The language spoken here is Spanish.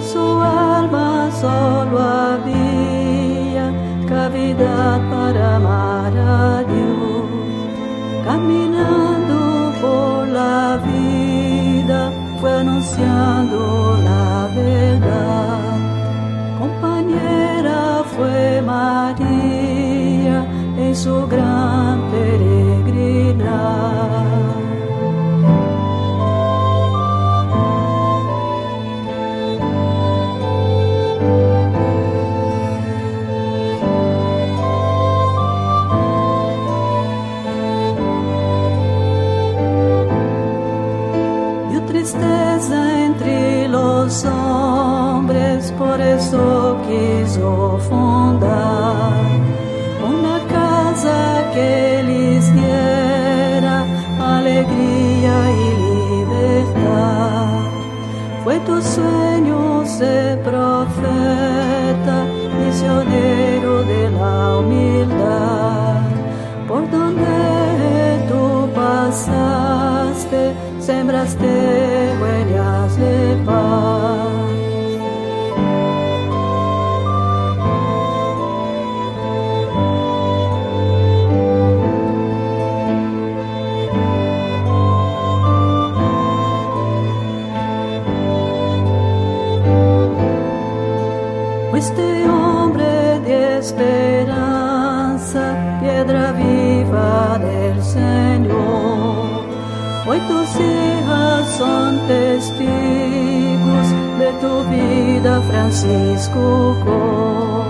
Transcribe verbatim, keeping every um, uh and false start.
su alma solo había cavidad para amar a Dios. Caminando por la vida fue anunciando la verdad. Compañera fue María en su gran peregrinar. Tristeza entre los hombres, por eso quiso fundar una casa que les diera alegría y libertad. Fue tu sueño ser profeta, misionero de la humildad. Por donde tú pasaste, sembraste huellas de paz. Fuiste hombre de esperanza, piedra viva del Señor. Hoy tus hijas son testigos de tu vida, Francisco.